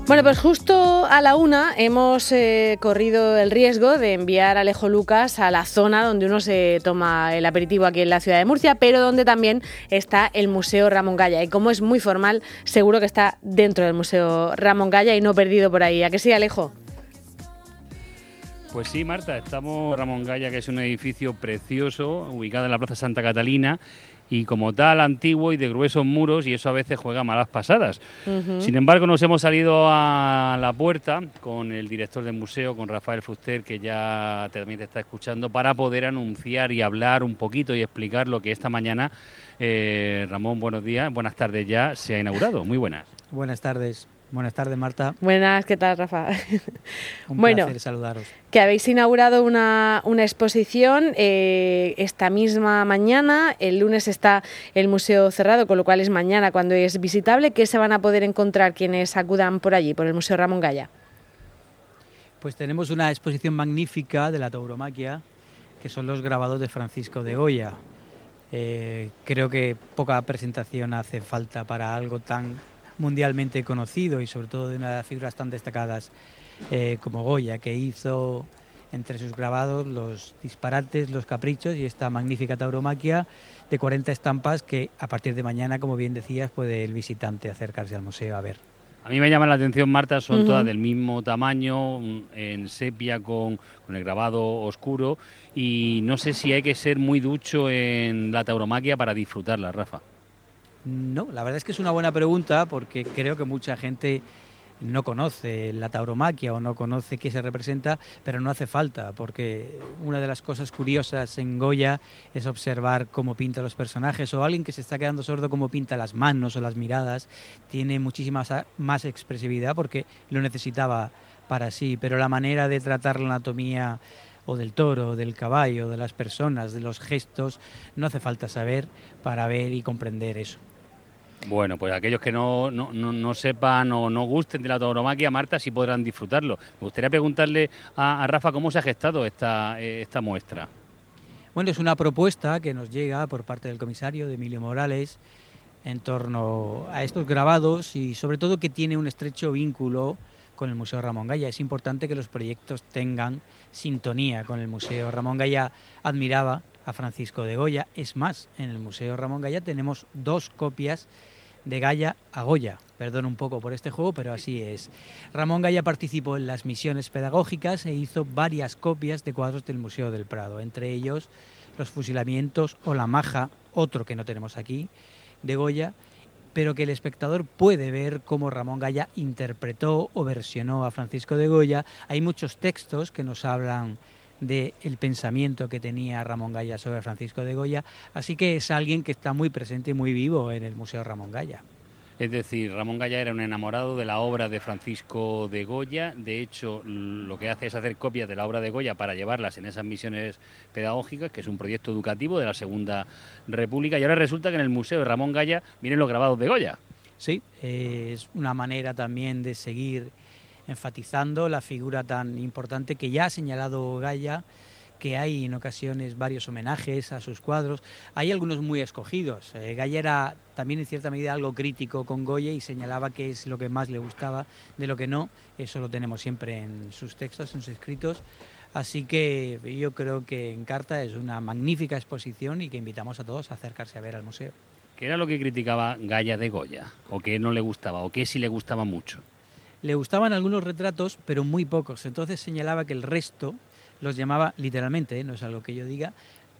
Bueno, pues justo a la 1 hemos corrido el riesgo de enviar a Alejo Lucas a la zona donde uno se toma el aperitivo aquí en la ciudad de Murcia, pero donde también está el Museo Ramón Gaya. Y como es muy formal, seguro que está dentro del Museo Ramón Gaya y no perdido por ahí. ¿A qué sí, Alejo? Pues sí, Marta, estamos en Ramón Gaya, que es un edificio precioso, ubicado en la Plaza Santa Catalina, y como tal antiguo y de gruesos muros, y eso a veces juega malas pasadas. Sin embargo, nos hemos salido a la puerta con el director del museo, con Rafael Fuster, que ya también te está escuchando, para poder anunciar y hablar un poquito y explicar lo que esta mañana, Ramón, buenos días, buenas tardes ya, se ha inaugurado. Muy buenas. Buenas tardes, Marta. Buenas, ¿qué tal, Rafa? Un placer saludaros. Que habéis inaugurado una exposición esta misma mañana. El lunes está el museo cerrado, con lo cual es mañana cuando es visitable. ¿Qué se van a poder encontrar quienes acudan por allí, por el Museo Ramón Gaya? Pues tenemos una exposición magnífica de la tauromaquia, que son los grabados de Francisco de Goya. Creo que poca presentación hace falta para algo tan mundialmente conocido y sobre todo de una de las figuras tan destacadas como Goya, que hizo entre sus grabados los disparates, los caprichos y esta magnífica tauromaquia de 40 estampas que a partir de mañana, como bien decías, puede el visitante acercarse al museo a ver. A mí me llama la atención, Marta, son todas del mismo tamaño, en sepia con el grabado oscuro, y no sé si hay que ser muy ducho en la tauromaquia para disfrutarla, Rafa. No, la verdad es que es una buena pregunta porque creo que mucha gente no conoce la tauromaquia o no conoce qué se representa, pero no hace falta, porque una de las cosas curiosas en Goya es observar cómo pinta los personajes, o alguien que se está quedando sordo cómo pinta las manos o las miradas. Tiene muchísima más expresividad porque lo necesitaba para sí, pero la manera de tratar la anatomía o del toro, del caballo, de las personas, de los gestos, no hace falta saber para ver y comprender eso. Bueno, pues aquellos que no sepan o no gusten de la tauromaquia, Marta, sí podrán disfrutarlo. Me gustaría preguntarle a Rafa cómo se ha gestado esta muestra. Bueno, es una propuesta que nos llega por parte del comisario, de Emilio Morales, en torno a estos grabados y sobre todo que tiene un estrecho vínculo con el Museo Ramón Gaya. Es importante que los proyectos tengan sintonía con el Museo. Ramón Gaya admiraba a Francisco de Goya. Es más, en el Museo Ramón Gaya tenemos 2 copias de Gaya a Goya. Perdón un poco por este juego, pero así es. Ramón Gaya participó en las misiones pedagógicas e hizo varias copias de cuadros del Museo del Prado, entre ellos los fusilamientos o la maja, otro que no tenemos aquí, de Goya, pero que el espectador puede ver cómo Ramón Gaya interpretó o versionó a Francisco de Goya. Hay muchos textos que nos hablan del pensamiento que tenía Ramón Gaya sobre Francisco de Goya, así que es alguien que está muy presente y muy vivo en el Museo Ramón Gaya. Es decir, Ramón Gaya era un enamorado de la obra de Francisco de Goya. De hecho, lo que hace es hacer copias de la obra de Goya para llevarlas en esas misiones pedagógicas, que es un proyecto educativo de la Segunda República. Y ahora resulta que en el Museo de Ramón Gaya vienen los grabados de Goya. Sí, es una manera también de seguir enfatizando la figura tan importante que ya ha señalado Gaya, que hay en ocasiones varios homenajes a sus cuadros. Hay algunos muy escogidos. Gaya era también en cierta medida algo crítico con Goya y señalaba qué es lo que más le gustaba, de lo que no. Eso lo tenemos siempre en sus textos, en sus escritos. Así que yo creo que Encarta es una magnífica exposición y que invitamos a todos a acercarse a ver al museo. ¿Qué era lo que criticaba Gaya de Goya? ¿O qué no le gustaba? ¿O qué sí le gustaba mucho? Le gustaban algunos retratos, pero muy pocos. Entonces señalaba que el resto los llamaba literalmente, no es algo que yo diga,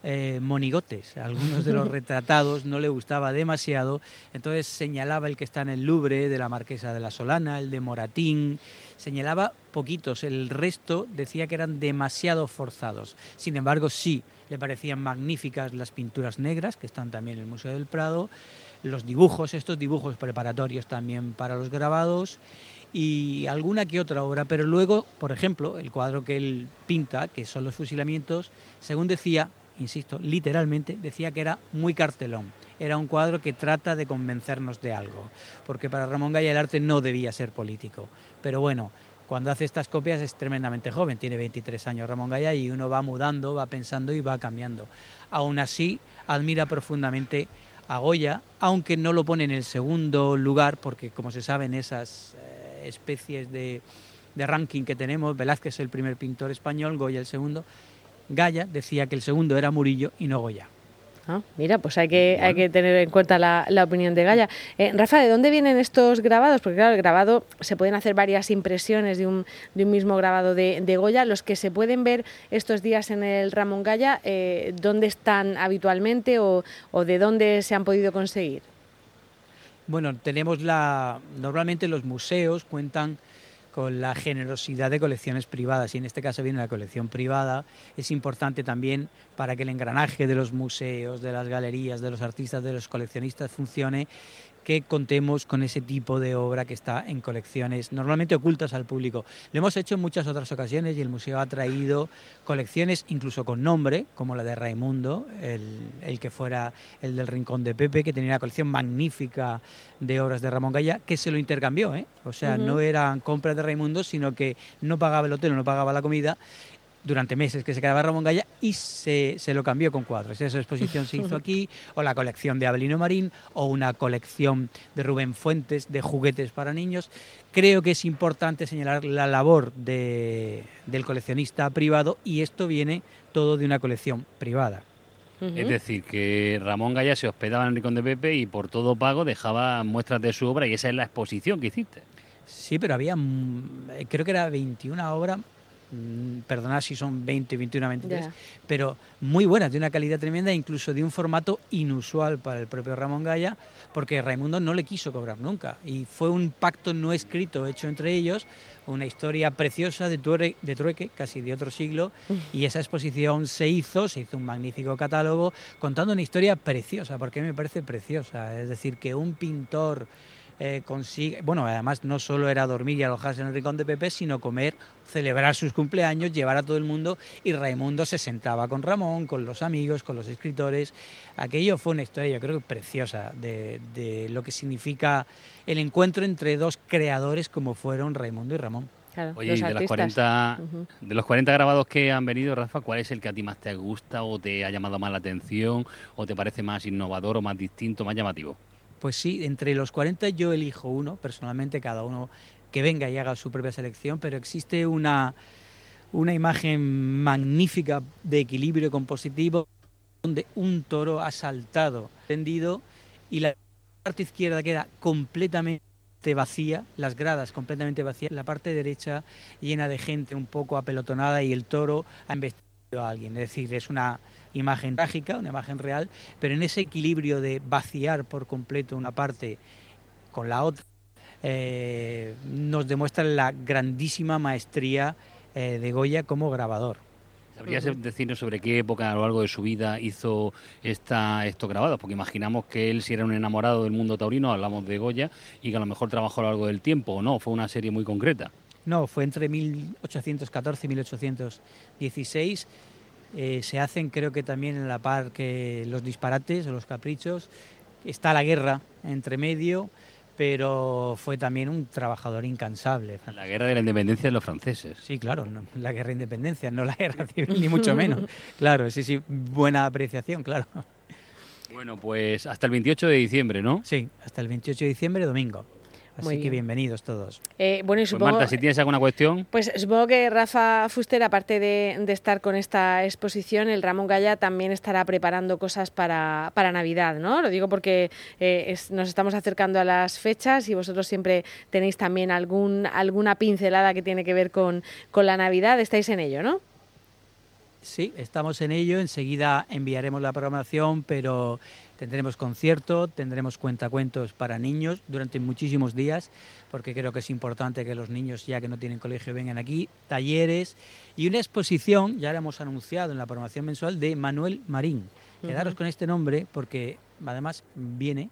monigotes. Algunos de los retratados no le gustaba demasiado, entonces señalaba el que está en el Louvre, de la Marquesa de la Solana, el de Moratín, señalaba poquitos, el resto decía que eran demasiado forzados. Sin embargo, sí, le parecían magníficas las pinturas negras, que están también en el Museo del Prado, los dibujos, estos dibujos preparatorios también para los grabados, y alguna que otra obra, pero luego, por ejemplo, el cuadro que él pinta, que son los fusilamientos, según decía, insisto, literalmente, decía que era muy cartelón. Era un cuadro que trata de convencernos de algo, porque para Ramón Gaya el arte no debía ser político. Pero bueno, cuando hace estas copias es tremendamente joven, tiene 23 años Ramón Gaya y uno va mudando, va pensando y va cambiando. Aún así, admira profundamente a Goya, aunque no lo pone en el segundo lugar, porque como se sabe en esas especies de ranking que tenemos. Velázquez es el primer pintor español, Goya el segundo. Gaya decía que el segundo era Murillo y no Goya. Ah, mira, pues hay que tener en cuenta la opinión de Gaya. Rafa, ¿de dónde vienen estos grabados? Porque claro, el grabado, se pueden hacer varias impresiones de un mismo grabado de Goya. Los que se pueden ver estos días en el Ramón Gaya, ¿dónde están habitualmente o de dónde se han podido conseguir? Bueno, normalmente los museos cuentan con la generosidad de colecciones privadas, y en este caso viene la colección privada. Es importante también para que el engranaje de los museos, de las galerías, de los artistas, de los coleccionistas funcione, que contemos con ese tipo de obra que está en colecciones normalmente ocultas al público. Lo hemos hecho en muchas otras ocasiones y el museo ha traído colecciones incluso con nombre, como la de Raimundo, el que fuera el del Rincón de Pepe, que tenía una colección magnífica de obras de Ramón Gaya, que se lo intercambió, ¿eh? O sea, no eran compras de Raimundo, sino que no pagaba el hotel, no pagaba la comida, durante meses que se quedaba Ramón Gaya, y se lo cambió con cuadros. Esa exposición se hizo aquí, o la colección de Abelino Marín, o una colección de Rubén Fuentes de juguetes para niños. Creo que es importante señalar la labor del coleccionista privado, y esto viene todo de una colección privada. Es decir, que Ramón Gaya se hospedaba en el Rincón de Pepe y por todo pago dejaba muestras de su obra, y esa es la exposición que hiciste. Sí, pero había, creo que era 21 obras, perdonad si son 20, 21, 23, pero muy buenas, de una calidad tremenda, incluso de un formato inusual para el propio Ramón Gaya, porque Raimundo no le quiso cobrar nunca, y fue un pacto no escrito hecho entre ellos, una historia preciosa de trueque, casi de otro siglo, y esa exposición se hizo un magnífico catálogo contando una historia preciosa, porque a mí me parece preciosa. Es decir, que un pintor consigue, bueno, además no solo era dormir y alojarse en el Rincón de Pepe, sino comer, celebrar sus cumpleaños, llevar a todo el mundo, y Raimundo se sentaba con Ramón, con los amigos, con los escritores. Aquello fue una historia, yo creo que preciosa, de lo que significa el encuentro entre dos creadores como fueron Raimundo y Ramón. Claro, oye, y de los 40 grabados que han venido, Rafa, ¿cuál es el que a ti más te gusta o te ha llamado más la atención o te parece más innovador o más distinto, más llamativo? Pues sí, entre los 40 yo elijo uno, personalmente, cada uno que venga y haga su propia selección, pero existe una imagen magnífica de equilibrio compositivo donde un toro ha saltado tendido y la parte izquierda queda completamente vacía, las gradas completamente vacías, la parte derecha llena de gente un poco apelotonada y el toro ha embestido a alguien. Es decir, es una imagen trágica, una imagen real, pero en ese equilibrio de vaciar por completo una parte con la otra, nos demuestra la grandísima maestría de Goya como grabador. ¿Sabrías decirnos sobre qué época a lo largo de su vida hizo estos grabados? Porque imaginamos que él, si era un enamorado del mundo taurino, hablamos de Goya, y que a lo mejor trabajó a lo largo del tiempo, ¿o no? ¿Fue una serie muy concreta? No, fue entre 1814 y 1816. Se hacen, creo que también en la par que los disparates o los caprichos. Está la guerra entre medio, pero fue también un trabajador incansable. La guerra de la independencia de los franceses. Sí, claro, no, la guerra de independencia, no la guerra civil, ni mucho menos. Claro, sí, buena apreciación, claro. Bueno, pues hasta el 28 de diciembre, ¿no? Sí, hasta el 28 de diciembre, domingo. Así que bienvenidos todos. Bueno, y supongo, pues Marta, si tienes alguna cuestión. Pues supongo que Rafa Fuster, aparte de estar con esta exposición, el Ramón Gaya también estará preparando cosas para Navidad, ¿no? Lo digo porque nos estamos acercando a las fechas y vosotros siempre tenéis también alguna pincelada que tiene que ver con la Navidad. Estáis en ello, ¿no? Sí, estamos en ello. Enseguida enviaremos la programación, pero tendremos concierto, tendremos cuentacuentos para niños durante muchísimos días, porque creo que es importante que los niños, ya que no tienen colegio, vengan aquí, talleres y una exposición, ya la hemos anunciado en la programación mensual, de Manuel Marín. Quedaros con este nombre porque además viene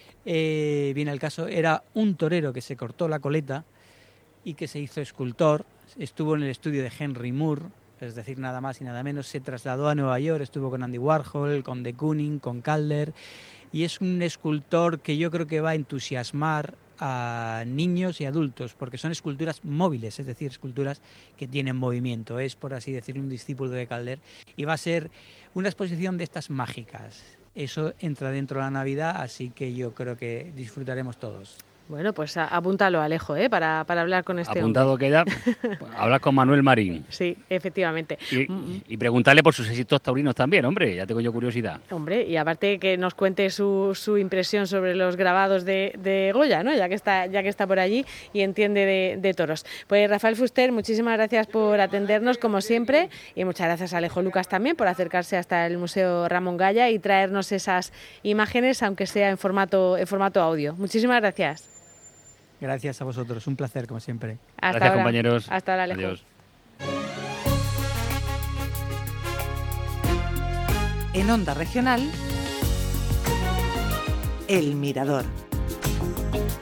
al caso. Era un torero que se cortó la coleta y que se hizo escultor, estuvo en el estudio de Henry Moore, es decir, nada más y nada menos, se trasladó a Nueva York, estuvo con Andy Warhol, con de Kooning, con Calder, y es un escultor que yo creo que va a entusiasmar a niños y adultos, porque son esculturas móviles, es decir, esculturas que tienen movimiento. Es, por así decirlo, un discípulo de Calder, y va a ser una exposición de estas mágicas. Eso entra dentro de la Navidad, así que yo creo que disfrutaremos todos. Bueno, pues apúntalo, Alejo, para hablar con este Apuntado hombre. queda, hablar con Manuel Marín. Sí, efectivamente. Y preguntarle por sus éxitos taurinos también, hombre, ya tengo yo curiosidad. Hombre, y aparte que nos cuente su impresión sobre los grabados de Goya, ¿no? Ya que está por allí y entiende de toros. Pues Rafael Fuster, muchísimas gracias por atendernos como siempre, y muchas gracias a Alejo Lucas también por acercarse hasta el Museo Ramón Gaya y traernos esas imágenes, aunque sea en formato audio. Muchísimas gracias. Gracias a vosotros, un placer como siempre. Gracias, ahora, compañeros. Hasta ahora, Alejo. Adiós. En Onda Regional, El Mirador.